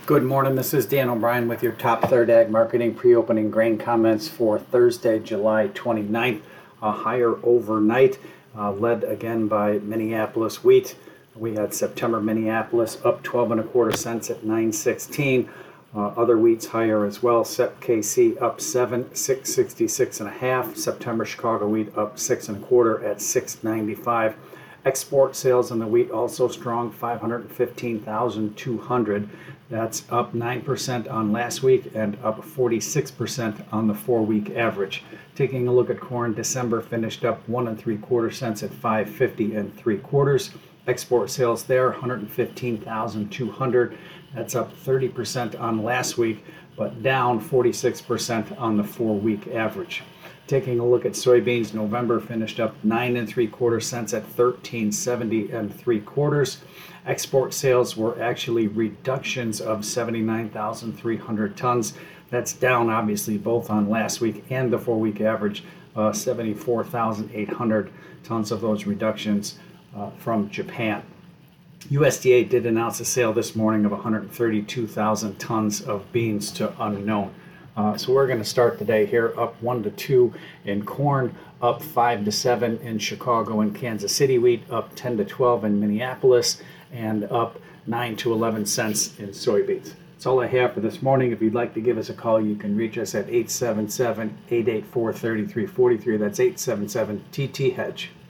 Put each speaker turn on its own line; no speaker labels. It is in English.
Good morning, this is Dan O'Brien with your top third ag marketing pre-opening grain comments for Thursday, July 29th. Higher overnight, led again by Minneapolis wheat. We had September Minneapolis up 12 and a quarter cents at 9.16. Other wheats higher as well. Sep KC up 666 and a half. September Chicago wheat up 6 and a quarter at 695. Export sales on the wheat also strong, 515,200. That's up 9% on last week and up 46% on the 4-week average. Taking a look at corn, December finished up 1 3/4 cents at 550 3/4. Export sales there, 115,200. That's up 30% on last week, but down 46% on the 4-week average. Taking a look at soybeans, November finished up 9 3/4 cents at 1370 3/4. Export sales were actually reductions of 79,300 tons. That's down obviously both on last week and the 4-week average, 74,800 tons of those reductions from Japan. USDA did announce a sale this morning of 132,000 tons of beans to unknown. So we're going to start the day here up 1 to 2 in corn, up 5 to 7 in Chicago and Kansas City wheat, up 10 to 12 in Minneapolis, and up 9 to 11 cents in soybeans. That's all I have for this morning. If you'd like to give us a call, you can reach us at 877-884-3343. That's 877-TT-HEDGE.